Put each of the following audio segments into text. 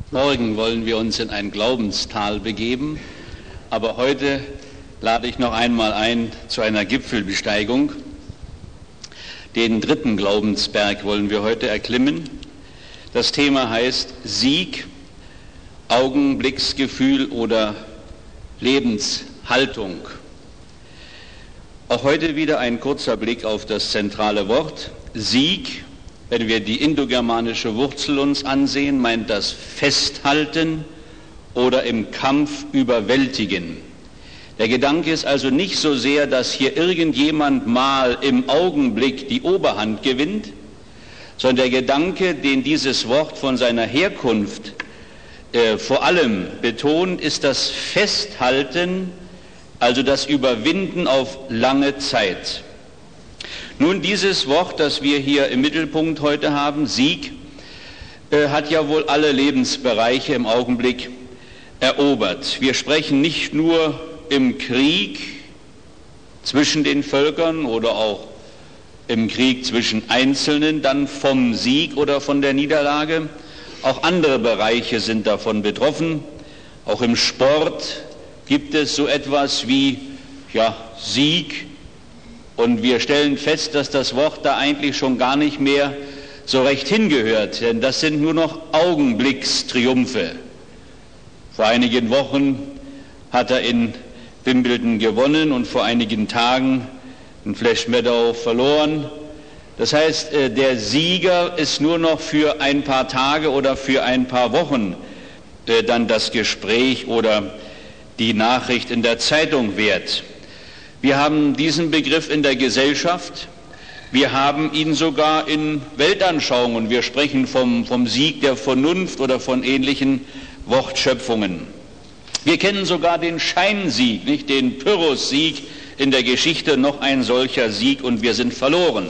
Morgen wollen wir uns in ein Glaubenstal begeben, aber heute lade ich noch einmal ein zu einer Gipfelbesteigung. Den dritten Glaubensberg wollen wir heute erklimmen. Das Thema heißt Sieg, Augenblicksgefühl oder Lebenshaltung. Auch heute wieder ein kurzer Blick auf das zentrale Wort Sieg. Wenn wir die indogermanische Wurzel uns ansehen, meint das Festhalten oder im Kampf überwältigen. Der Gedanke ist also nicht so sehr, dass hier irgendjemand mal im Augenblick die Oberhand gewinnt, sondern der Gedanke, den dieses Wort von seiner Herkunft vor allem betont, ist das Festhalten, also das Überwinden auf lange Zeit. Nun, dieses Wort, das wir hier im Mittelpunkt heute haben, Sieg, hat ja wohl alle Lebensbereiche im Augenblick erobert. Wir sprechen nicht nur im Krieg zwischen den Völkern oder auch im Krieg zwischen Einzelnen dann vom Sieg oder von der Niederlage. Auch andere Bereiche sind davon betroffen. Auch im Sport gibt es so etwas wie Sieg. Und wir stellen fest, dass das Wort da eigentlich schon gar nicht mehr so recht hingehört, denn das sind nur noch Augenblickstriumphe. Vor einigen Wochen hat er in Wimbledon gewonnen und vor einigen Tagen in Flash Meadow verloren. Das heißt, der Sieger ist nur noch für ein paar Tage oder für ein paar Wochen dann das Gespräch oder die Nachricht in der Zeitung wert. Wir haben diesen Begriff in der Gesellschaft, wir haben ihn sogar in Weltanschauungen. Wir sprechen vom Sieg der Vernunft oder von ähnlichen Wortschöpfungen. Wir kennen sogar den Scheinsieg, nicht den Pyrrhus-Sieg in der Geschichte, noch ein solcher Sieg und wir sind verloren.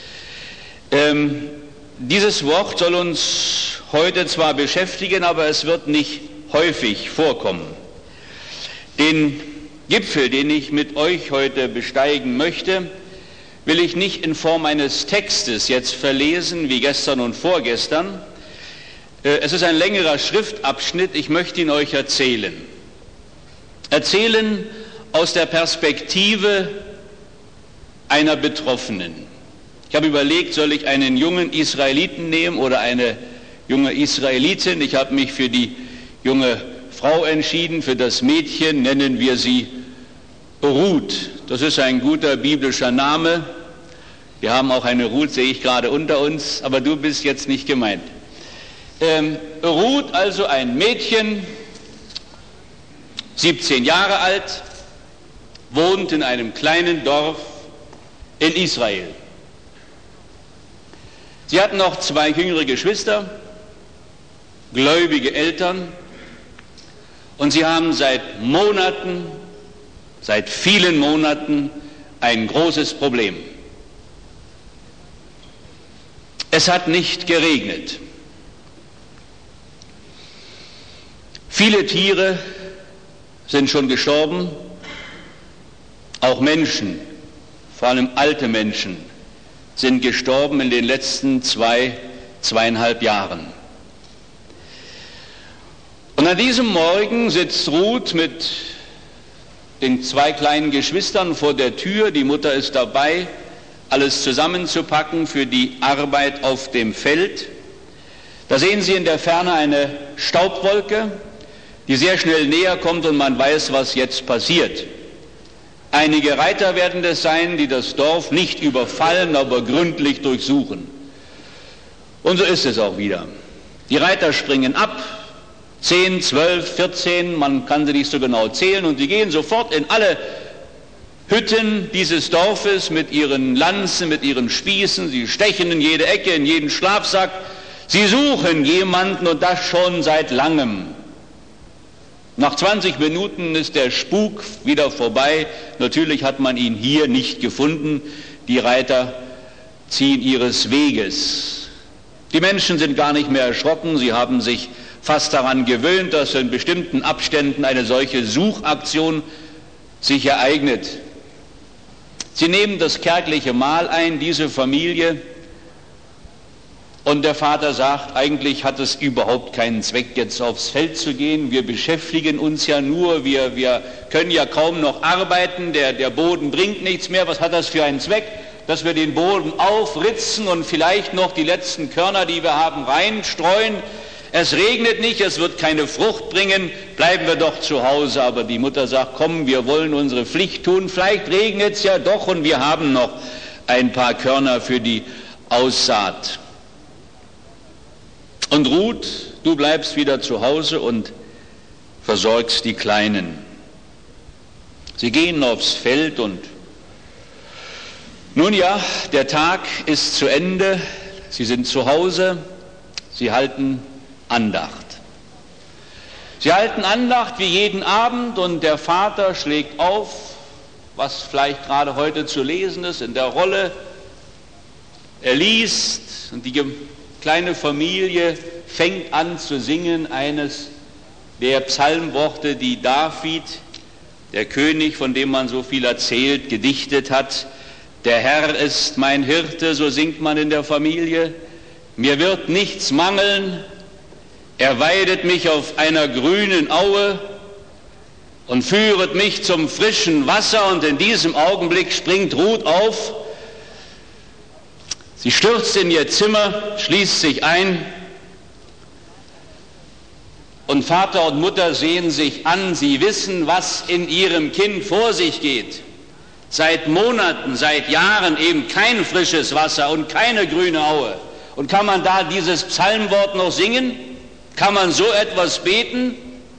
Dieses Wort soll uns heute zwar beschäftigen, aber es wird nicht häufig vorkommen. Den Gipfel, den ich mit euch heute besteigen möchte, will ich nicht in Form eines Textes jetzt verlesen, wie gestern und vorgestern. Es ist ein längerer Schriftabschnitt, ich möchte ihn euch erzählen. Erzählen aus der Perspektive einer Betroffenen. Ich habe überlegt, soll ich einen jungen Israeliten nehmen oder eine junge Israelitin? Ich habe mich für die junge Frau entschieden, für das Mädchen nennen wir sie Ruth. Das ist ein guter biblischer Name. Wir haben auch eine Ruth, sehe ich gerade unter uns, aber du bist jetzt nicht gemeint. Ruth, also ein Mädchen, 17 Jahre alt, wohnt in einem kleinen Dorf in Israel. Sie hat noch 2 jüngere Geschwister, gläubige Eltern, und sie haben seit vielen Monaten ein großes Problem. Es hat nicht geregnet. Viele Tiere sind schon gestorben, auch Menschen, vor allem alte Menschen, sind gestorben in den letzten 2,5 Jahren. Und an diesem Morgen sitzt Ruth mit den 2 kleinen Geschwistern vor der Tür. Die Mutter ist dabei, alles zusammenzupacken für die Arbeit auf dem Feld. Da sehen Sie in der Ferne eine Staubwolke, die sehr schnell näher kommt und man weiß, was jetzt passiert. Einige Reiter werden es sein, die das Dorf nicht überfallen, aber gründlich durchsuchen. Und so ist es auch wieder. Die Reiter springen ab, 10, 12, 14, man kann sie nicht so genau zählen, und die gehen sofort in alle Hütten dieses Dorfes mit ihren Lanzen, mit ihren Spießen, sie stechen in jede Ecke, in jeden Schlafsack, sie suchen jemanden und das schon seit langem. Nach 20 Minuten ist der Spuk wieder vorbei. Natürlich hat man ihn hier nicht gefunden. Die Reiter ziehen ihres Weges. Die Menschen sind gar nicht mehr erschrocken. Sie haben sich fast daran gewöhnt, dass in bestimmten Abständen eine solche Suchaktion sich ereignet. Sie nehmen das kärgliche Mahl ein, diese Familie, Und der Vater sagt, eigentlich hat es überhaupt keinen Zweck, jetzt aufs Feld zu gehen. Wir beschäftigen uns ja nur, wir können ja kaum noch arbeiten, der Boden bringt nichts mehr. Was hat das für einen Zweck? Dass wir den Boden aufritzen und vielleicht noch die letzten Körner, die wir haben, reinstreuen. Es regnet nicht, es wird keine Frucht bringen, bleiben wir doch zu Hause. Aber die Mutter sagt, komm, wir wollen unsere Pflicht tun, vielleicht regnet es ja doch und wir haben noch ein paar Körner für die Aussaat. Und Ruth, du bleibst wieder zu Hause und versorgst die Kleinen. Sie gehen aufs Feld und nun ja, der Tag ist zu Ende, sie sind zu Hause, sie halten Andacht. Sie halten Andacht wie jeden Abend und der Vater schlägt auf, was vielleicht gerade heute zu lesen ist, in der Rolle. Er liest und die kleine Familie fängt an zu singen, eines der Psalmworte, die David, der König, von dem man so viel erzählt, gedichtet hat. Der Herr ist mein Hirte, so singt man in der Familie. Mir wird nichts mangeln, er weidet mich auf einer grünen Aue und führet mich zum frischen Wasser. Und in diesem Augenblick springt Ruth auf. Sie stürzt in ihr Zimmer, schließt sich ein und Vater und Mutter sehen sich an. Sie wissen, was in ihrem Kind vor sich geht. Seit Monaten, seit Jahren eben kein frisches Wasser und keine grüne Aue. Und kann man da dieses Psalmwort noch singen? Kann man so etwas beten?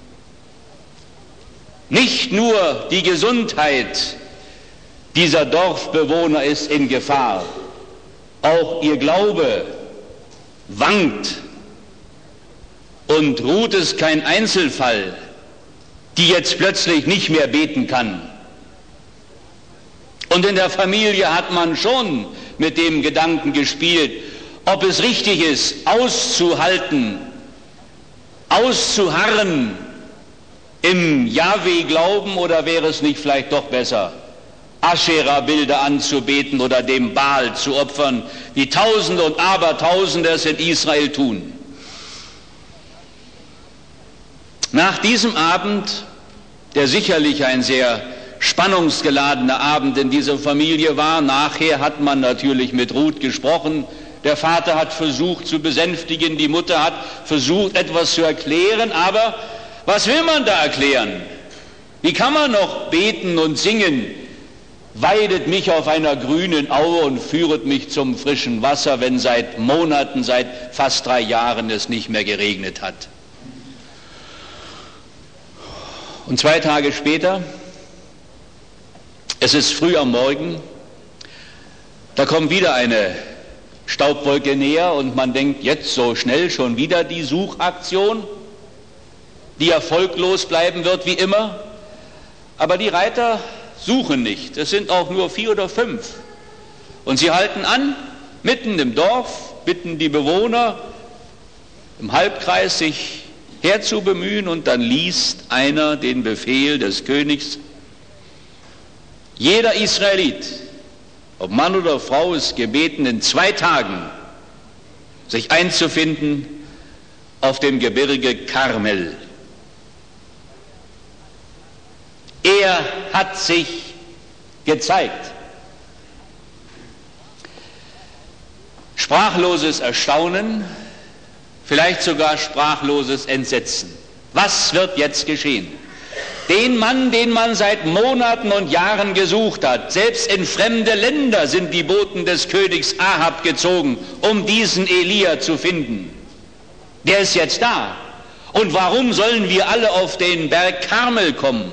Nicht nur die Gesundheit dieser Dorfbewohner ist in Gefahr. Auch ihr Glaube wankt. Und Ruth ist kein Einzelfall, die jetzt plötzlich nicht mehr beten kann. Und in der Familie hat man schon mit dem Gedanken gespielt, ob es richtig ist, auszuhalten, auszuharren im Jahwe-Glauben, oder wäre es nicht vielleicht doch besser, Aschera-Bilder anzubeten oder dem Baal zu opfern, wie Tausende und Abertausende es in Israel tun. Nach diesem Abend, der sicherlich ein sehr spannungsgeladener Abend in dieser Familie war, nachher hat man natürlich mit Ruth gesprochen, der Vater hat versucht zu besänftigen, die Mutter hat versucht etwas zu erklären, aber was will man da erklären? Wie kann man noch beten und singen? Weidet mich auf einer grünen Aue und führet mich zum frischen Wasser, wenn seit Monaten, seit fast 3 Jahren es nicht mehr geregnet hat. Und 2 Tage später, es ist früh am Morgen, da kommt wieder eine Staubwolke näher und man denkt, jetzt so schnell schon wieder die Suchaktion, die erfolglos bleiben wird wie immer. Aber die Reiter suchen nicht, es sind auch nur 4 oder 5. Und sie halten an, mitten im Dorf, bitten die Bewohner im Halbkreis sich herzubemühen, und dann liest einer den Befehl des Königs: Jeder Israelit, ob Mann oder Frau, ist gebeten, in 2 Tagen sich einzufinden auf dem Gebirge Karmel. Er hat sich gezeigt. Sprachloses Erstaunen, vielleicht sogar sprachloses Entsetzen. Was wird jetzt geschehen? Den Mann, den man seit Monaten und Jahren gesucht hat, selbst in fremde Länder sind die Boten des Königs Ahab gezogen, um diesen Elia zu finden. Der ist jetzt da. Und warum sollen wir alle auf den Berg Karmel kommen?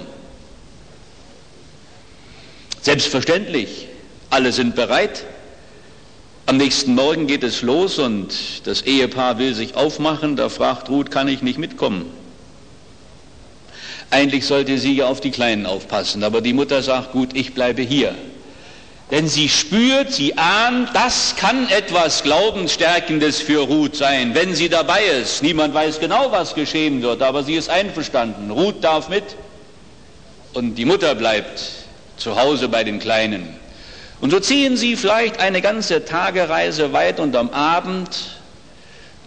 Selbstverständlich, alle sind bereit. Am nächsten Morgen geht es los und das Ehepaar will sich aufmachen. Da fragt Ruth, kann ich nicht mitkommen? Eigentlich sollte sie ja auf die Kleinen aufpassen, aber die Mutter sagt, gut, ich bleibe hier. Denn sie spürt, sie ahnt, das kann etwas Glaubensstärkendes für Ruth sein, wenn sie dabei ist. Niemand weiß genau, was geschehen wird, aber sie ist einverstanden. Ruth darf mit und die Mutter bleibt zu Hause bei den Kleinen. Und so ziehen sie vielleicht eine ganze Tagereise weit und am Abend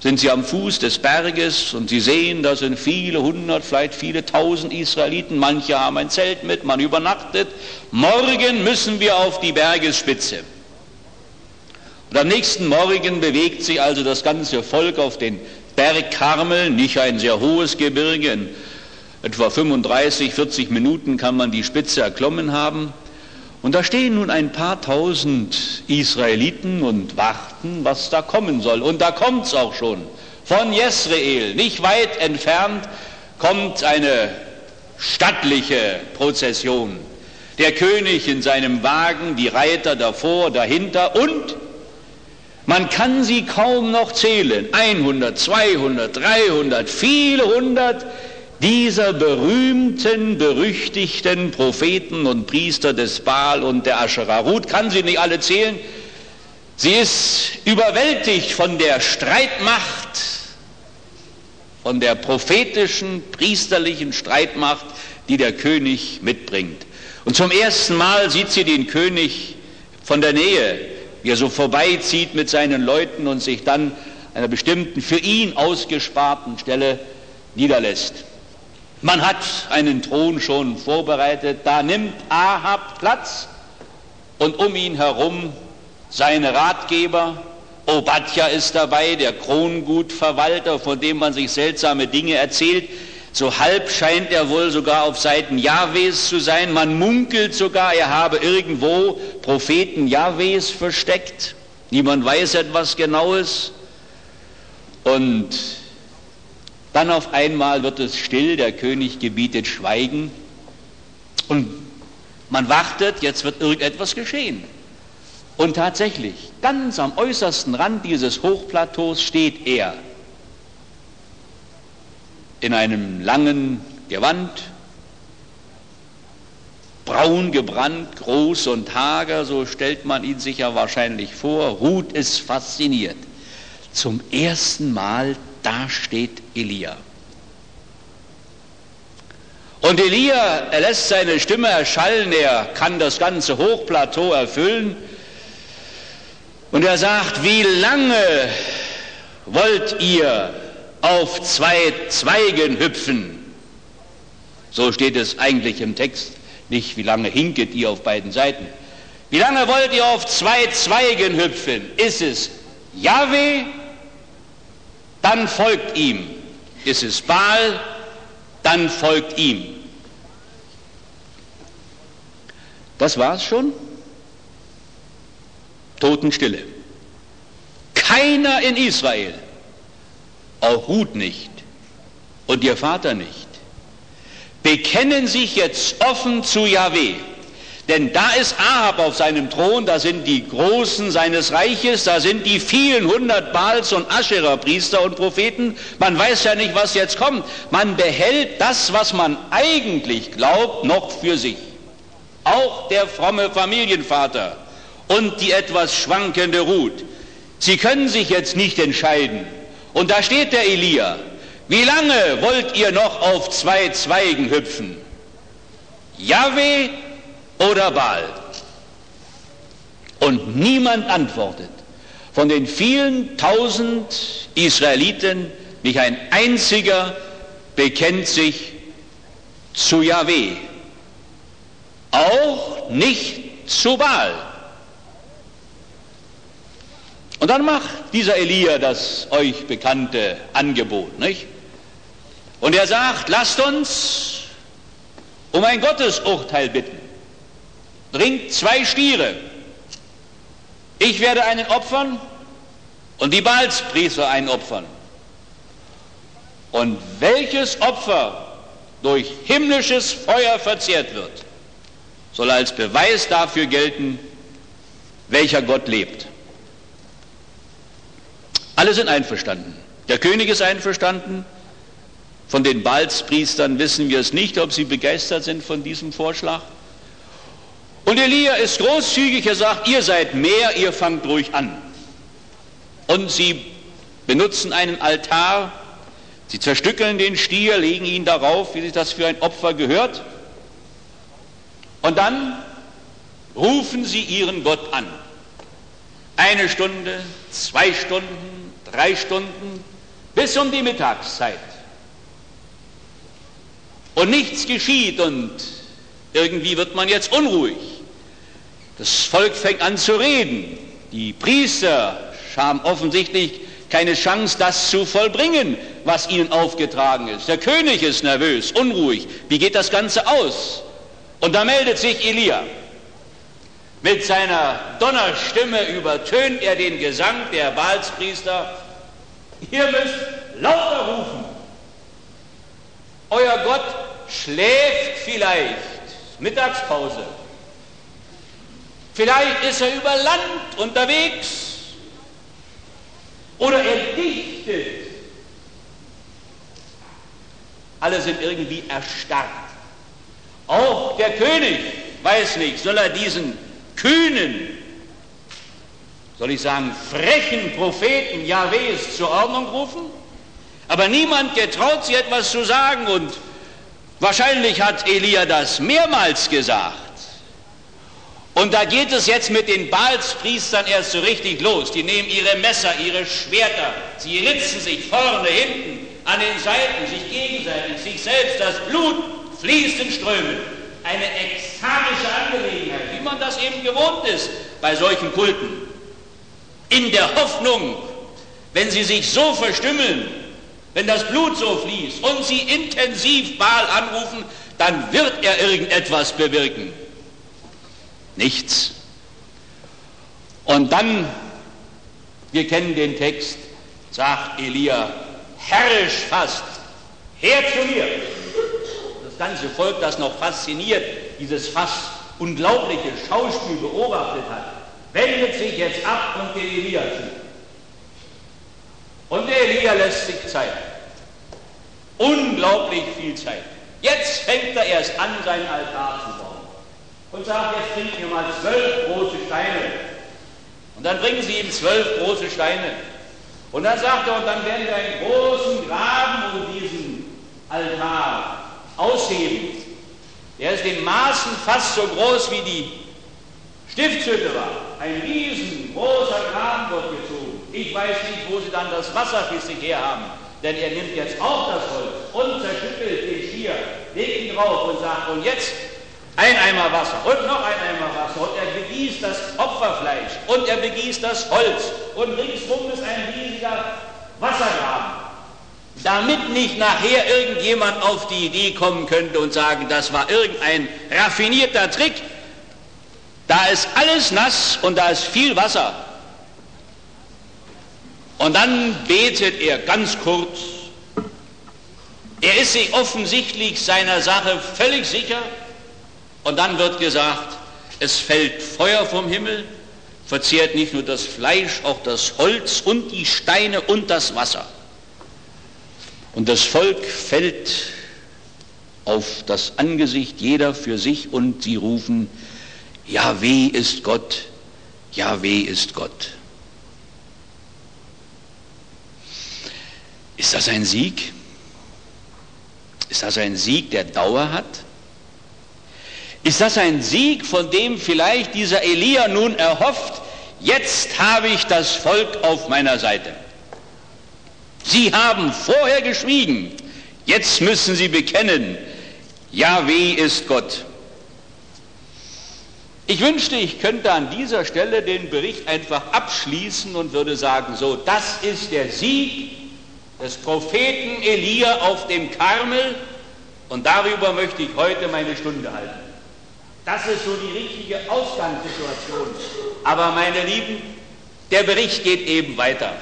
sind sie am Fuß des Berges und sie sehen, da sind viele hundert, vielleicht viele tausend Israeliten. Manche haben ein Zelt mit, man übernachtet. Morgen müssen wir auf die Bergesspitze. Und am nächsten Morgen bewegt sich also das ganze Volk auf den Berg Karmel, nicht ein sehr hohes Gebirge, in etwa 35, 40 Minuten kann man die Spitze erklommen haben. Und da stehen nun ein paar tausend Israeliten und warten, was da kommen soll. Und da kommt es auch schon. Von Jesreel, nicht weit entfernt, kommt eine stattliche Prozession. Der König in seinem Wagen, die Reiter davor, dahinter und man kann sie kaum noch zählen. 100, 200, 300, viele hundert dieser berühmten, berüchtigten Propheten und Priester des Baal und der Aschera. Ruth kann sie nicht alle zählen. Sie ist überwältigt von der Streitmacht, von der prophetischen, priesterlichen Streitmacht, die der König mitbringt. Und zum ersten Mal sieht sie den König von der Nähe, wie er so vorbeizieht mit seinen Leuten und sich dann an einer bestimmten, für ihn ausgesparten Stelle niederlässt. Man hat einen Thron schon vorbereitet, da nimmt Ahab Platz und um ihn herum seine Ratgeber. Obadja ist dabei, der Krongutverwalter, von dem man sich seltsame Dinge erzählt. So halb scheint er wohl sogar auf Seiten Jahwes zu sein. Man munkelt sogar, er habe irgendwo Propheten Jahwes versteckt. Niemand weiß etwas Genaues. Und dann auf einmal wird es still, der König gebietet Schweigen und man wartet, jetzt wird irgendetwas geschehen. Und tatsächlich, ganz am äußersten Rand dieses Hochplateaus steht er in einem langen Gewand, braun gebrannt, groß und hager, so stellt man ihn sich ja wahrscheinlich vor. Ruth ist fasziniert. Zum ersten Mal da steht Elia. Und Elia, er lässt seine Stimme erschallen, er kann das ganze Hochplateau erfüllen. Und er sagt, wie lange wollt ihr auf zwei Zweigen hüpfen? So steht es eigentlich im Text, nicht wie lange hinket ihr auf beiden Seiten. Wie lange wollt ihr auf zwei Zweigen hüpfen? Ist es Jahwe? Dann folgt ihm. Ist es Baal, dann folgt ihm. Das war's schon. Totenstille. Keiner in Israel, auch Ruth nicht und ihr Vater nicht, bekennen sich jetzt offen zu Jahwe. Denn da ist Ahab auf seinem Thron, da sind die Großen seines Reiches, da sind die vielen hundert Baals und Aschera-Priester und Propheten. Man weiß ja nicht, was jetzt kommt. Man behält das, was man eigentlich glaubt, noch für sich. Auch der fromme Familienvater und die etwas schwankende Ruth. Sie können sich jetzt nicht entscheiden. Und da steht der Elia. Wie lange wollt ihr noch auf zwei Zweigen hüpfen? Jahwe oder Baal? Und niemand antwortet. Von den vielen tausend Israeliten, nicht ein einziger bekennt sich zu Jahwe. Auch nicht zu Baal. Und dann macht dieser Elia das euch bekannte Angebot, nicht? Und er sagt, lasst uns um ein Gottesurteil bitten. Bringt 2 Stiere. Ich werde einen opfern und die Baalspriester einen opfern. Und welches Opfer durch himmlisches Feuer verzehrt wird, soll als Beweis dafür gelten, welcher Gott lebt. Alle sind einverstanden. Der König ist einverstanden. Von den Baalspriestern wissen wir es nicht, ob sie begeistert sind von diesem Vorschlag. Und Elia ist großzügig, er sagt, ihr seid mehr, ihr fangt ruhig an. Und sie benutzen einen Altar, sie zerstückeln den Stier, legen ihn darauf, wie sich das für ein Opfer gehört. Und dann rufen sie ihren Gott an. 1 Stunde, 2 Stunden, 3 Stunden, bis um die Mittagszeit. Und nichts geschieht und irgendwie wird man jetzt unruhig. Das Volk fängt an zu reden. Die Priester haben offensichtlich keine Chance, das zu vollbringen, was ihnen aufgetragen ist. Der König ist nervös, unruhig. Wie geht das Ganze aus? Und da meldet sich Elia. Mit seiner Donnerstimme übertönt er den Gesang der Baalspriester. Ihr müsst lauter rufen. Euer Gott schläft vielleicht, Mittagspause. Vielleicht ist er über Land unterwegs. Oder er dichtet. Alle sind irgendwie erstarrt. Auch der König weiß nicht, soll er diesen kühnen, soll ich sagen, frechen Propheten Jahwes zur Ordnung rufen? Aber niemand getraut sich etwas zu sagen und wahrscheinlich hat Elia das mehrmals gesagt. Und da geht es jetzt mit den Baalspriestern erst so richtig los. Die nehmen ihre Messer, ihre Schwerter, sie ritzen sich vorne, hinten, an den Seiten, sich gegenseitig, sich selbst. Das Blut fließt in Strömen. Eine ekstatische Angelegenheit, wie man das eben gewohnt ist bei solchen Kulten. In der Hoffnung, wenn sie sich so verstümmeln, wenn das Blut so fließt und sie intensiv Baal anrufen, dann wird er irgendetwas bewirken. Nichts. Und dann, wir kennen den Text, sagt Elia, herrisch fast, her zu mir. Das ganze Volk, das noch fasziniert, dieses fast unglaubliche Schauspiel beobachtet hat, wendet sich jetzt ab und den Elia zu. Und der Elia lässt sich Zeit. Unglaublich viel Zeit. Jetzt fängt er erst an, seinen Altar zu bauen. Und sagt, jetzt bringt mir mal 12 große Steine. Und dann bringen sie ihm 12 große Steine. Und dann sagt er, und dann werden wir einen großen Graben um diesen Altar ausheben. Der ist in Maßen fast so groß wie die Stiftshütte war. Ein riesengroßer Graben wird gezogen. Ich weiß nicht, wo sie dann das Wasser für sich her haben. Denn er nimmt jetzt auch das Holz und zerschüttelt den Stier, legt ihn drauf und sagt, und jetzt ein Eimer Wasser und noch ein Eimer Wasser und er begießt das Opferfleisch und er begießt das Holz und ringsum ist ein riesiger Wassergraben, damit nicht nachher irgendjemand auf die Idee kommen könnte und sagen, das war irgendein raffinierter Trick. Da ist alles nass und da ist viel Wasser. Und dann betet er ganz kurz. Er ist sich offensichtlich seiner Sache völlig sicher. Und dann wird gesagt, es fällt Feuer vom Himmel, verzehrt nicht nur das Fleisch, auch das Holz und die Steine und das Wasser. Und das Volk fällt auf das Angesicht, jeder für sich, und sie rufen, Jahwe ist Gott, Jahwe ist Gott. Ist das ein Sieg? Ist das ein Sieg, der Dauer hat? Ist das ein Sieg, von dem vielleicht dieser Elia nun erhofft, jetzt habe ich das Volk auf meiner Seite. Sie haben vorher geschwiegen, jetzt müssen sie bekennen, Jahwe ist Gott. Ich wünschte, ich könnte an dieser Stelle den Bericht einfach abschließen und würde sagen, so, das ist der Sieg des Propheten Elia auf dem Karmel und darüber möchte ich heute meine Stunde halten. Das ist so die richtige Ausgangssituation. Aber meine Lieben, der Bericht geht eben weiter.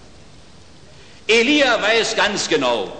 Elia weiß ganz genau,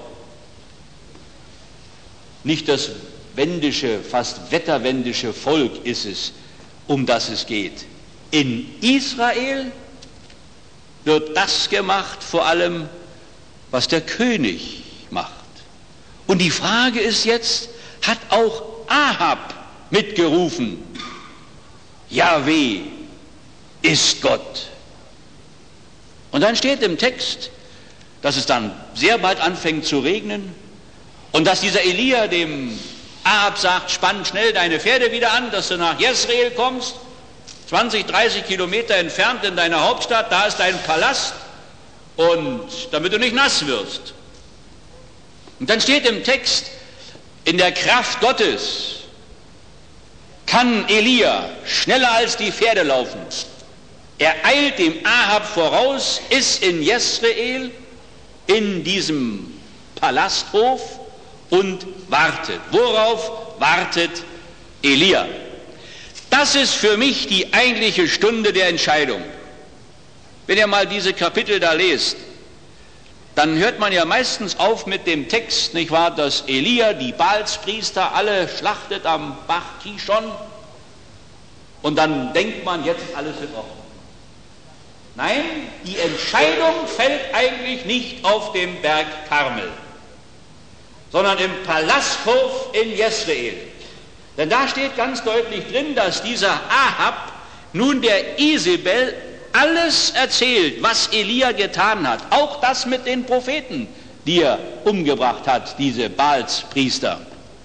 nicht das wendische, fast wetterwendische Volk ist es, um das es geht. In Israel wird das gemacht, vor allem, was der König macht. Und die Frage ist jetzt, hat auch Ahab mitgerufen, Jahwe ist Gott. Und dann steht im Text, dass es dann sehr bald anfängt zu regnen und dass dieser Elia dem Ahab sagt, spann schnell deine Pferde wieder an, dass du nach Jezreel kommst, 20, 30 Kilometer entfernt in deiner Hauptstadt, da ist dein Palast und damit du nicht nass wirst. Und dann steht im Text, in der Kraft Gottes kann Elia schneller als die Pferde laufen. Er eilt dem Ahab voraus, ist in Jesreel, in diesem Palasthof und wartet. Worauf wartet Elia? Das ist für mich die eigentliche Stunde der Entscheidung. Wenn ihr mal diese Kapitel da lest, dann hört man ja meistens auf mit dem Text, nicht wahr, dass Elia die Baalspriester alle schlachtet am Bach Kishon und dann denkt man, jetzt ist alles in Ordnung. Nein, die Entscheidung fällt eigentlich nicht auf dem Berg Karmel, sondern im Palasthof in Jesreel. Denn da steht ganz deutlich drin, dass dieser Ahab nun der Isabel alles erzählt, was Elia getan hat, auch das mit den Propheten, die er umgebracht hat, diese Baalspriester.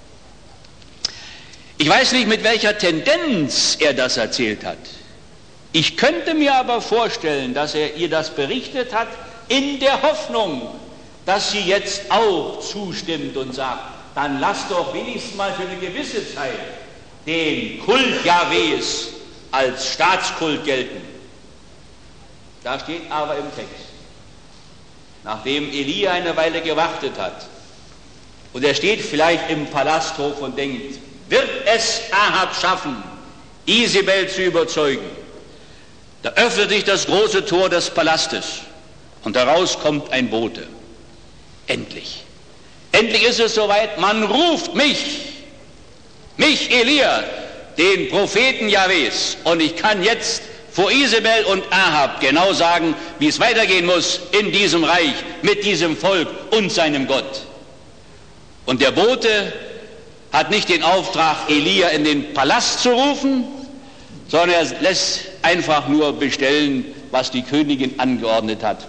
Ich weiß nicht, mit welcher Tendenz er das erzählt hat. Ich könnte mir aber vorstellen, dass er ihr das berichtet hat, in der Hoffnung, dass sie jetzt auch zustimmt und sagt, dann lass doch wenigstens mal für eine gewisse Zeit den Kult Jahwes als Staatskult gelten. Da steht aber im Text, nachdem Elia eine Weile gewartet hat, und er steht vielleicht im Palasthof und denkt, wird es Ahab schaffen, Isabel zu überzeugen? Da öffnet sich das große Tor des Palastes und daraus kommt ein Bote. Endlich. Endlich ist es soweit, man ruft mich Elia, den Propheten Jahwes, und ich kann jetzt vor Isabel und Ahab genau sagen, wie es weitergehen muss in diesem Reich, mit diesem Volk und seinem Gott. Und der Bote hat nicht den Auftrag, Elia in den Palast zu rufen, sondern er lässt einfach nur bestellen, was die Königin angeordnet hat.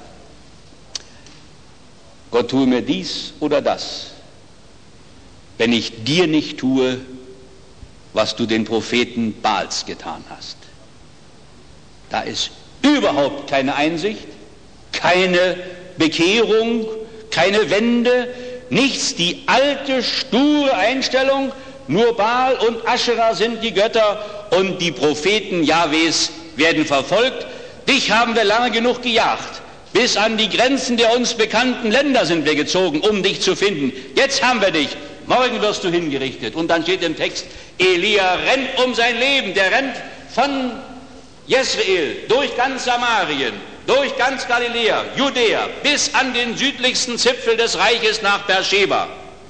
Gott, tue mir dies oder das, wenn ich dir nicht tue, was du den Propheten Baals getan hast. Da ist überhaupt keine Einsicht, keine Bekehrung, keine Wende, nichts, die alte, sture Einstellung, nur Baal und Aschera sind die Götter und die Propheten Jahwes werden verfolgt. Dich haben wir lange genug gejagt. Bis an die Grenzen der uns bekannten Länder sind wir gezogen, um dich zu finden. Jetzt haben wir dich. Morgen wirst du hingerichtet. Und dann steht im Text, Elia rennt um sein Leben. Der rennt von Jesreel durch ganz Samarien, durch ganz Galiläa, Judäa, bis an den südlichsten Zipfel des Reiches nach Beersheba.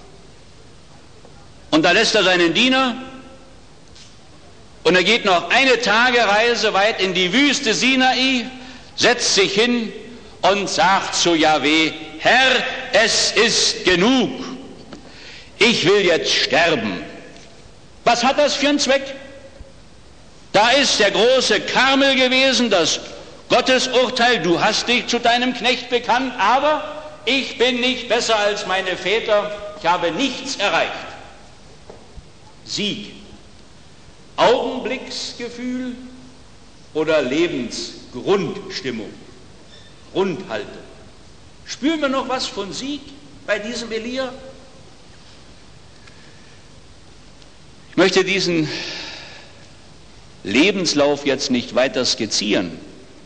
Und da lässt er seinen Diener und er geht noch eine Tagereise weit in die Wüste Sinai, setzt sich hin und sagt zu Jahwe, Herr, es ist genug, ich will jetzt sterben. Was hat das für einen Zweck? Da ist der große Karmel gewesen, das Gottesurteil, du hast dich zu deinem Knecht bekannt, aber ich bin nicht besser als meine Väter, ich habe nichts erreicht. Sieg, Augenblicksgefühl oder Lebensgrundstimmung, Grundhaltung. Spüren wir noch was von Sieg bei diesem Elia? Ich möchte diesen Lebenslauf jetzt nicht weiter skizzieren.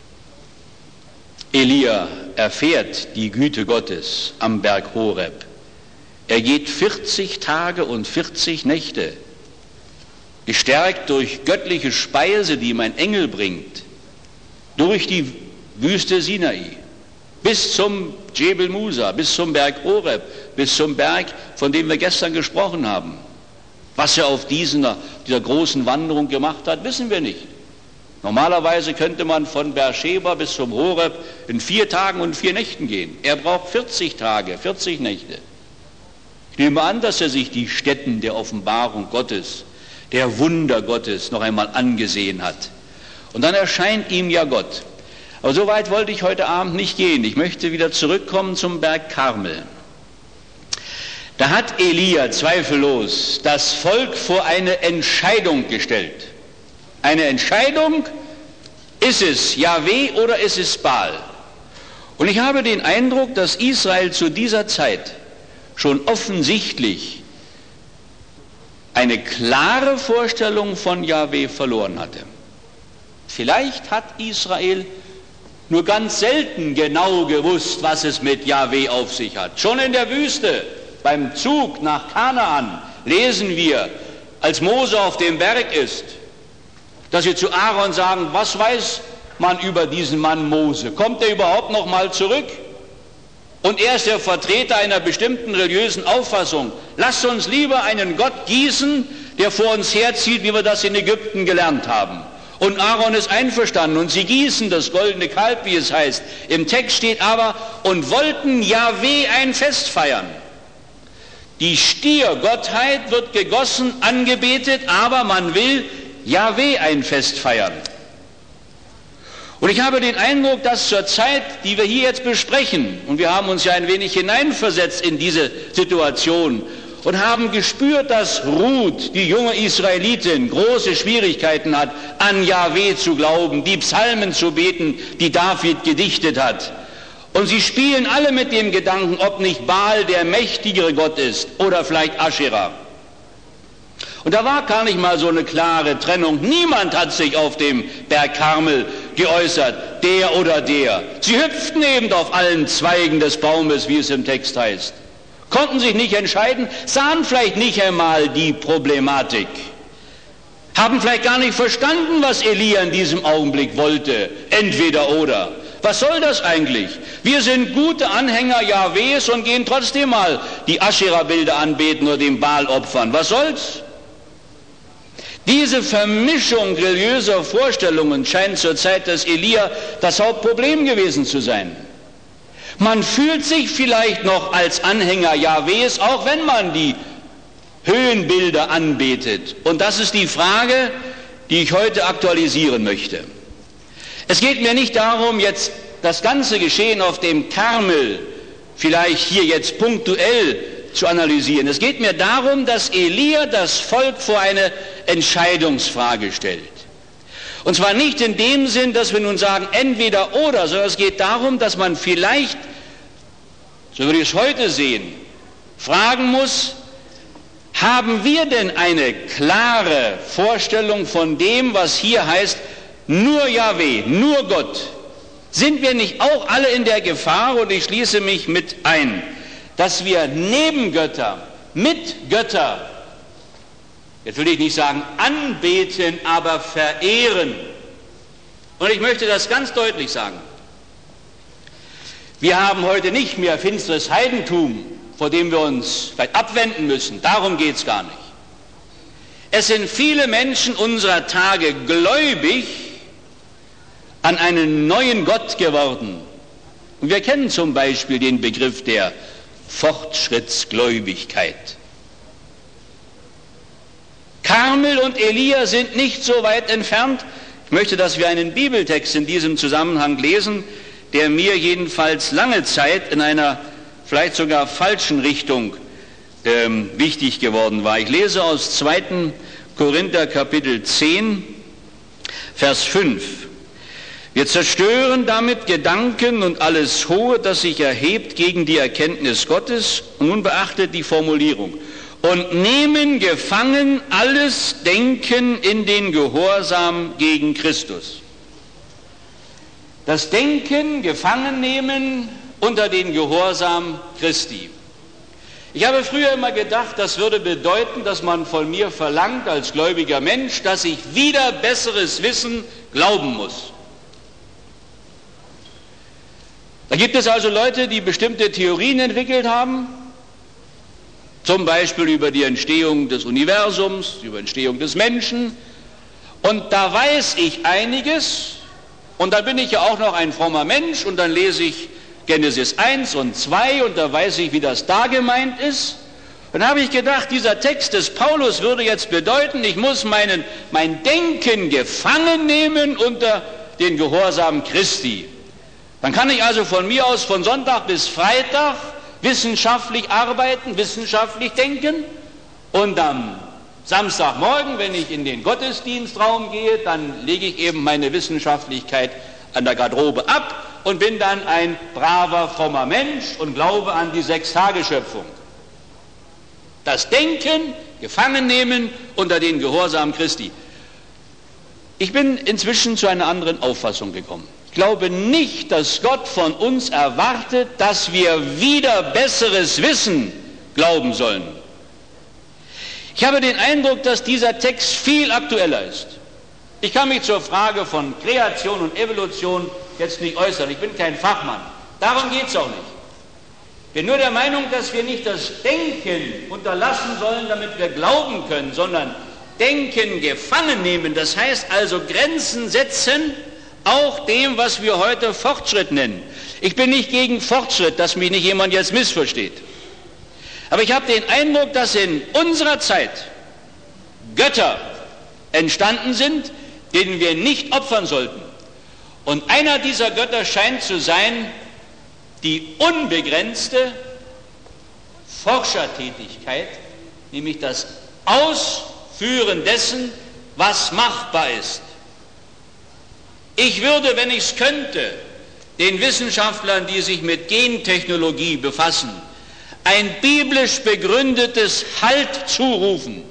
Elia erfährt die Güte Gottes am Berg Horeb. Er geht 40 Tage und 40 Nächte, gestärkt durch göttliche Speise, die ihm ein Engel bringt, durch die Wüste Sinai, bis zum Djebel Musa, bis zum Berg Horeb, bis zum Berg, von dem wir gestern gesprochen haben. Was er auf dieser großen Wanderung gemacht hat, wissen wir nicht. Normalerweise könnte man von Beersheba bis zum Horeb in 4 Tagen und 4 Nächten gehen. Er braucht 40 Tage, 40 Nächte. Ich nehme an, dass er sich die Stätten der Offenbarung Gottes, der Wunder Gottes noch einmal angesehen hat. Und dann erscheint ihm ja Gott. Aber so weit wollte ich heute Abend nicht gehen. Ich möchte wieder zurückkommen zum Berg Karmel. Da hat Elia zweifellos das Volk vor eine Entscheidung gestellt. Eine Entscheidung, ist es Jahwe oder ist es Baal? Und ich habe den Eindruck, dass Israel zu dieser Zeit schon offensichtlich eine klare Vorstellung von Jahwe verloren hatte. Vielleicht hat Israel nur ganz selten genau gewusst, was es mit Jahwe auf sich hat. Schon in der Wüste, beim Zug nach Kanaan, lesen wir, als Mose auf dem Berg ist, dass sie zu Aaron sagen, was weiß man über diesen Mann Mose? Kommt er überhaupt noch mal zurück? Und er ist der Vertreter einer bestimmten religiösen Auffassung. Lasst uns lieber einen Gott gießen, der vor uns herzieht, wie wir das in Ägypten gelernt haben. Und Aaron ist einverstanden und sie gießen das goldene Kalb, wie es heißt. Im Text steht aber, und wollten Jahwe ein Fest feiern. Die Stiergottheit wird gegossen, angebetet, aber man will Jahwe ein Fest feiern. Und ich habe den Eindruck, dass zur Zeit, die wir hier jetzt besprechen, und wir haben uns ja ein wenig hineinversetzt in diese Situation und haben gespürt, dass Ruth, die junge Israelitin, große Schwierigkeiten hat, an Jahwe zu glauben, die Psalmen zu beten, die David gedichtet hat. Und sie spielen alle mit dem Gedanken, ob nicht Baal der mächtigere Gott ist oder vielleicht Aschera. Und da war gar nicht mal so eine klare Trennung. Niemand hat sich auf dem Berg Karmel geäußert, der oder der. Sie hüpften eben auf allen Zweigen des Baumes, wie es im Text heißt. Konnten sich nicht entscheiden, sahen vielleicht nicht einmal die Problematik. Haben vielleicht gar nicht verstanden, was Elia in diesem Augenblick wollte. Entweder oder. Was soll das eigentlich? Wir sind gute Anhänger Jahwes und gehen trotzdem mal die Aschera-Bilder anbeten oder dem Baal opfern. Was soll's? Diese Vermischung religiöser Vorstellungen scheint zur Zeit des Elia das Hauptproblem gewesen zu sein. Man fühlt sich vielleicht noch als Anhänger Jahwes, auch wenn man die Höhenbilder anbetet. Und das ist die Frage, die ich heute aktualisieren möchte. Es geht mir nicht darum, jetzt das ganze Geschehen auf dem Karmel vielleicht hier jetzt punktuell zu analysieren. Es geht mir darum, dass Elia das Volk vor eine Entscheidungsfrage stellt. Und zwar nicht in dem Sinn, dass wir nun sagen, entweder oder, sondern es geht darum, dass man vielleicht, so würde ich es heute sehen, fragen muss, haben wir denn eine klare Vorstellung von dem, was hier heißt, nur Jahwe, nur Gott? Sind wir nicht auch alle in der Gefahr, und ich schließe mich mit ein, dass wir neben Götter, mit Götter, jetzt will ich nicht sagen anbeten, aber verehren. Und ich möchte das ganz deutlich sagen. Wir haben heute nicht mehr finsteres Heidentum, vor dem wir uns vielleicht abwenden müssen. Darum geht es gar nicht. Es sind viele Menschen unserer Tage gläubig an einen neuen Gott geworden. Und wir kennen zum Beispiel den Begriff der Fortschrittsgläubigkeit. Karmel und Elia sind nicht so weit entfernt. Ich möchte, dass wir einen Bibeltext in diesem Zusammenhang lesen, der mir jedenfalls lange Zeit in einer vielleicht sogar falschen Richtung wichtig geworden war. Ich lese aus 2. Korinther Kapitel 10, Vers 5. Wir zerstören damit Gedanken und alles Hohe, das sich erhebt gegen die Erkenntnis Gottes. Und nun beachtet die Formulierung. Und nehmen gefangen alles Denken in den Gehorsam gegen Christus. Das Denken gefangen nehmen unter den Gehorsam Christi. Ich habe früher immer gedacht, das würde bedeuten, dass man von mir verlangt als gläubiger Mensch, dass ich wieder besseres Wissen glauben muss. Da gibt es also Leute, die bestimmte Theorien entwickelt haben, zum Beispiel über die Entstehung des Universums, über die Entstehung des Menschen. Und da weiß ich einiges, und dann bin ich ja auch noch ein frommer Mensch, und dann lese ich Genesis 1 und 2, und da weiß ich, wie das da gemeint ist. Und dann habe ich gedacht, dieser Text des Paulus würde jetzt bedeuten, ich muss mein Denken gefangen nehmen unter den Gehorsam Christi. Dann kann ich also von mir aus von Sonntag bis Freitag wissenschaftlich arbeiten, wissenschaftlich denken, und am Samstagmorgen, wenn ich in den Gottesdienstraum gehe, dann lege ich eben meine Wissenschaftlichkeit an der Garderobe ab und bin dann ein braver, frommer Mensch und glaube an die 6-Tage-Schöpfung. Das Denken, gefangen nehmen unter den Gehorsam Christi. Ich bin inzwischen zu einer anderen Auffassung gekommen. Ich glaube nicht, dass Gott von uns erwartet, dass wir wieder besseres Wissen glauben sollen. Ich habe den Eindruck, dass dieser Text viel aktueller ist. Ich kann mich zur Frage von Kreation und Evolution jetzt nicht äußern. Ich bin kein Fachmann. Darum geht es auch nicht. Ich bin nur der Meinung, dass wir nicht das Denken unterlassen sollen, damit wir glauben können, sondern Denken gefangen nehmen. Das heißt also Grenzen setzen, auch dem, was wir heute Fortschritt nennen. Ich bin nicht gegen Fortschritt, dass mich nicht jemand jetzt missversteht. Aber ich habe den Eindruck, dass in unserer Zeit Götter entstanden sind, denen wir nicht opfern sollten. Und einer dieser Götter scheint zu sein, die unbegrenzte Forschertätigkeit, nämlich das Ausführen dessen, was machbar ist. Ich würde, wenn ich es könnte, den Wissenschaftlern, die sich mit Gentechnologie befassen, ein biblisch begründetes Halt zurufen.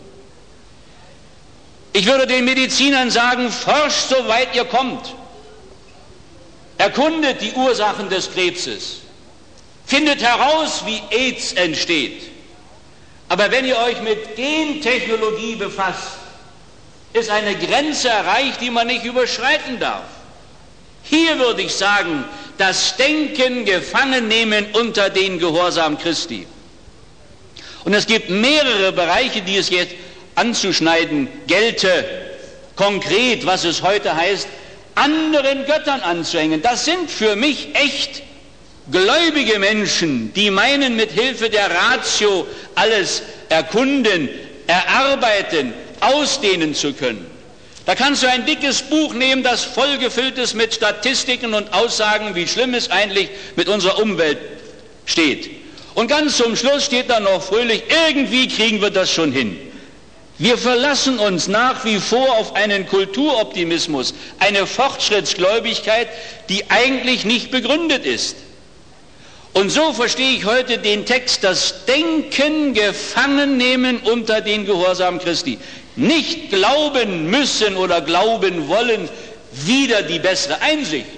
Ich würde den Medizinern sagen, forscht, soweit ihr kommt. Erkundet die Ursachen des Krebses. Findet heraus, wie AIDS entsteht. Aber wenn ihr euch mit Gentechnologie befasst, ist eine Grenze erreicht, die man nicht überschreiten darf. Hier würde ich sagen, das Denken gefangen nehmen unter den Gehorsam Christi. Und es gibt mehrere Bereiche, die es jetzt anzuschneiden gelte, konkret, was es heute heißt, anderen Göttern anzuhängen. Das sind für mich echt gläubige Menschen, die meinen, mit Hilfe der Ratio alles erkunden, erarbeiten, ausdehnen zu können. Da kannst du ein dickes Buch nehmen, das vollgefüllt ist mit Statistiken und Aussagen, wie schlimm es eigentlich mit unserer Umwelt steht. Und ganz zum Schluss steht da noch fröhlich, irgendwie kriegen wir das schon hin. Wir verlassen uns nach wie vor auf einen Kulturoptimismus, eine Fortschrittsgläubigkeit, die eigentlich nicht begründet ist. Und so verstehe ich heute den Text, das Denken gefangen nehmen unter den Gehorsam Christi. Nicht glauben müssen oder glauben wollen, wieder die bessere Einsicht,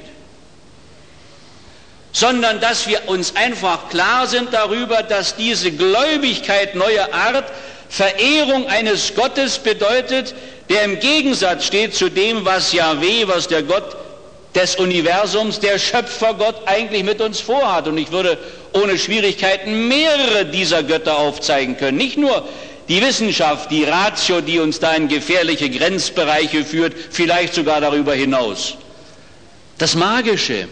sondern dass wir uns einfach klar sind darüber, dass diese Gläubigkeit neuer Art Verehrung eines Gottes bedeutet, der im Gegensatz steht zu dem, was Jahwe, was der Gott des Universums, der Schöpfergott eigentlich mit uns vorhat. Und ich würde ohne Schwierigkeiten mehrere dieser Götter aufzeigen können. Nicht nur die Wissenschaft, die Ratio, die uns da in gefährliche Grenzbereiche führt, vielleicht sogar darüber hinaus. Das Magische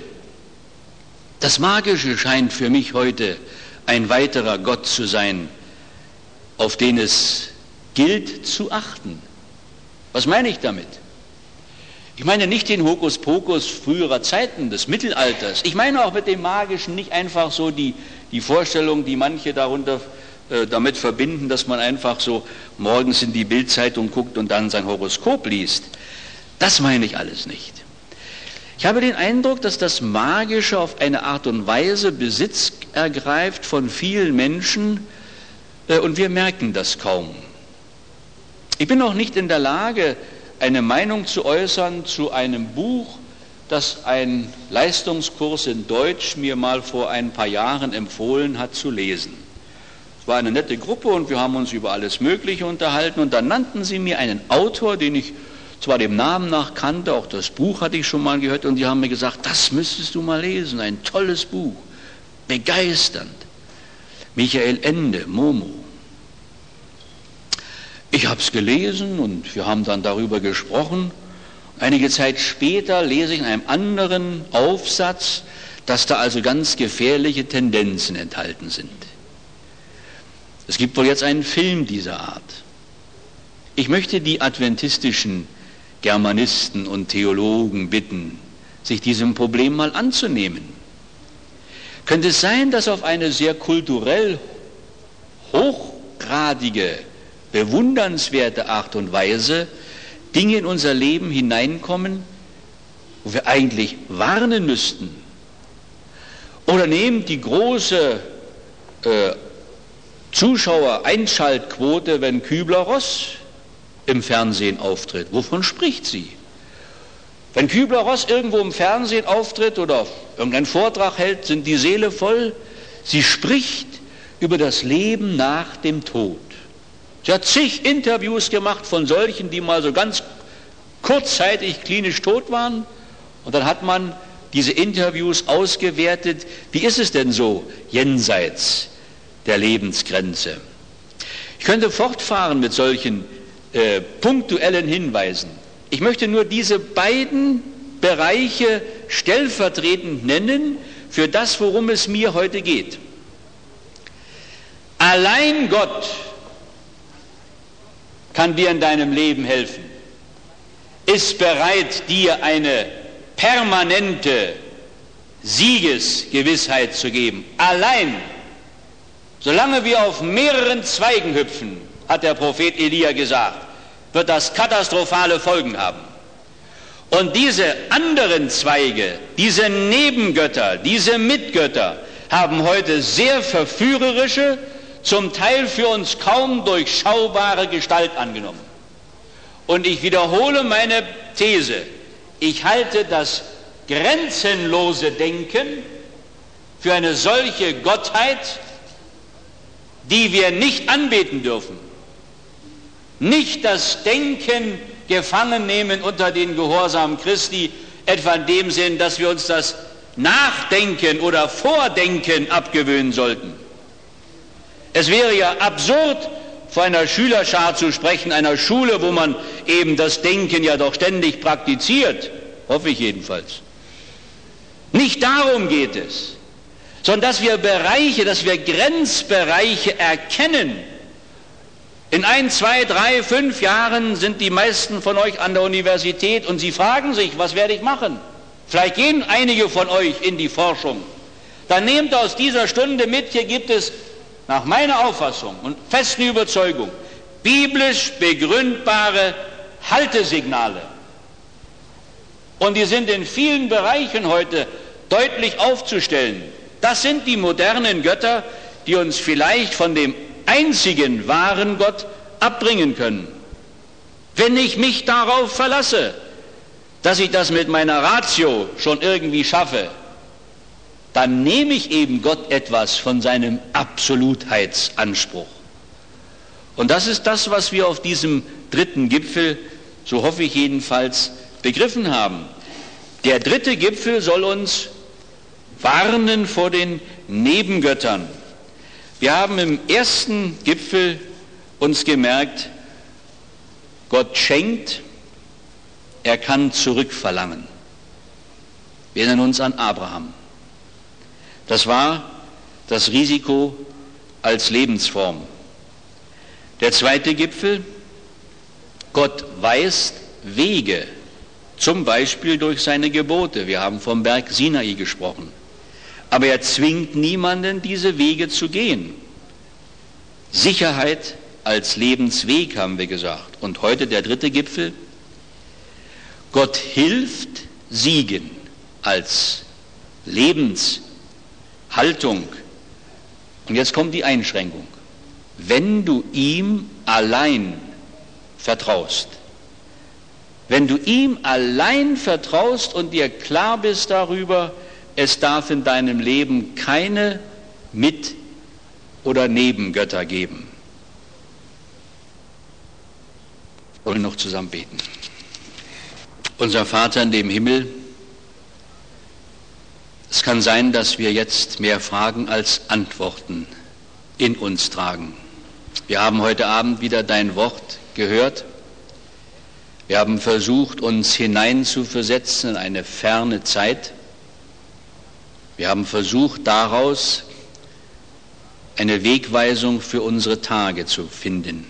scheint für mich heute ein weiterer Gott zu sein, auf den es gilt zu achten. Was meine ich damit? Ich meine nicht den Hokuspokus früherer Zeiten, des Mittelalters. Ich meine auch mit dem Magischen nicht einfach so die Vorstellung, die manche darunter damit verbinden, dass man einfach so morgens in die Bildzeitung guckt und dann sein Horoskop liest. Das meine ich alles nicht. Ich habe den Eindruck, dass das Magische auf eine Art und Weise Besitz ergreift von vielen Menschen und wir merken das kaum. Ich bin auch nicht in der Lage, eine Meinung zu äußern zu einem Buch, das ein Leistungskurs in Deutsch mir mal vor ein paar Jahren empfohlen hat zu lesen. Es war eine nette Gruppe und wir haben uns über alles Mögliche unterhalten und dann nannten sie mir einen Autor, den ich zwar dem Namen nach kannte, auch das Buch hatte ich schon mal gehört und die haben mir gesagt, das müsstest du mal lesen, ein tolles Buch, begeisternd. Michael Ende, Momo. Ich habe es gelesen und wir haben dann darüber gesprochen. Einige Zeit später lese ich in einem anderen Aufsatz, dass da also ganz gefährliche Tendenzen enthalten sind. Es gibt wohl jetzt einen Film dieser Art. Ich möchte die adventistischen Germanisten und Theologen bitten, sich diesem Problem mal anzunehmen. Könnte es sein, dass auf eine sehr kulturell hochgradige, bewundernswerte Art und Weise Dinge in unser Leben hineinkommen, wo wir eigentlich warnen müssten, Oder nehmt die große Zuschauer-Einschaltquote, wenn Kübler-Ross im Fernsehen auftritt. Wovon spricht sie? Wenn Kübler-Ross irgendwo im Fernsehen auftritt oder irgendeinen Vortrag hält, sind die Seele voll. Sie spricht über das Leben nach dem Tod. Sie hat zig Interviews gemacht von solchen, die mal so ganz kurzzeitig klinisch tot waren. Und dann hat man diese Interviews ausgewertet. Wie ist es denn so jenseits der Lebensgrenze? Ich könnte fortfahren mit solchen punktuellen Hinweisen. Ich möchte nur diese beiden Bereiche stellvertretend nennen für das, worum es mir heute geht. Allein Gott kann dir in deinem Leben helfen, ist bereit, dir eine permanente Siegesgewissheit zu geben. Allein, solange wir auf mehreren Zweigen hüpfen, hat der Prophet Elia gesagt, wird das katastrophale Folgen haben. Und diese anderen Zweige, diese Nebengötter, diese Mitgötter haben heute sehr verführerische, zum Teil für uns kaum durchschaubare Gestalt angenommen. Und ich wiederhole meine These. Ich halte das grenzenlose Denken für eine solche Gottheit, die wir nicht anbeten dürfen. Nicht das Denken gefangen nehmen unter den Gehorsam Christi, etwa in dem Sinn, dass wir uns das Nachdenken oder Vordenken abgewöhnen sollten. Es wäre ja absurd, vor einer Schülerschar zu sprechen, einer Schule, wo man eben das Denken ja doch ständig praktiziert, hoffe ich jedenfalls. Nicht darum geht es, sondern dass wir Grenzbereiche erkennen. In 1, 2, 3, 5 Jahren sind die meisten von euch an der Universität und sie fragen sich, was werde ich machen? Vielleicht gehen einige von euch in die Forschung. Dann nehmt aus dieser Stunde mit, hier gibt es nach meiner Auffassung und festen Überzeugung biblisch begründbare Haltesignale. Und die sind in vielen Bereichen heute deutlich aufzustellen. Das sind die modernen Götter, die uns vielleicht von dem einzigen wahren Gott abbringen können. Wenn ich mich darauf verlasse, dass ich das mit meiner Ratio schon irgendwie schaffe, dann nehme ich eben Gott etwas von seinem Absolutheitsanspruch. Und das ist das, was wir auf diesem dritten Gipfel, so hoffe ich jedenfalls, begriffen haben. Der dritte Gipfel soll uns warnen vor den Nebengöttern. Wir haben im ersten Gipfel uns gemerkt, Gott schenkt, er kann zurückverlangen. Wir erinnern uns an Abraham. Das war das Risiko als Lebensform. Der zweite Gipfel, Gott weist Wege, zum Beispiel durch seine Gebote. Wir haben vom Berg Sinai gesprochen. Aber er zwingt niemanden, diese Wege zu gehen. Sicherheit als Lebensweg, haben wir gesagt. Und heute der dritte Gipfel, Gott hilft Siegen als Lebenshaltung. Und jetzt kommt die Einschränkung. Wenn du ihm allein vertraust, wenn du ihm allein vertraust und dir klar bist darüber, es darf in deinem Leben keine Mit- oder Nebengötter geben. Wir wollen noch zusammen beten. Unser Vater in dem Himmel, es kann sein, dass wir jetzt mehr Fragen als Antworten in uns tragen. Wir haben heute Abend wieder dein Wort gehört. Wir haben versucht, uns hineinzuversetzen in eine ferne Zeit. Wir haben versucht, daraus eine Wegweisung für unsere Tage zu finden.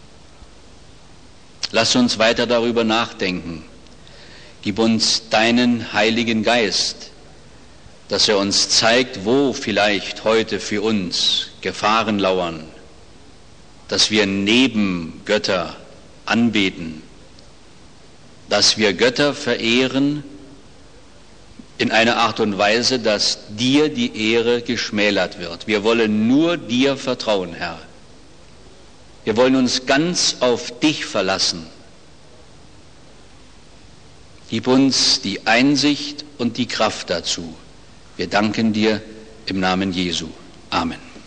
Lass uns weiter darüber nachdenken. Gib uns deinen Heiligen Geist, dass er uns zeigt, wo vielleicht heute für uns Gefahren lauern, dass wir Nebengötter anbeten, dass wir Götter verehren, in einer Art und Weise, dass dir die Ehre geschmälert wird. Wir wollen nur dir vertrauen, Herr. Wir wollen uns ganz auf dich verlassen. Gib uns die Einsicht und die Kraft dazu. Wir danken dir im Namen Jesu. Amen.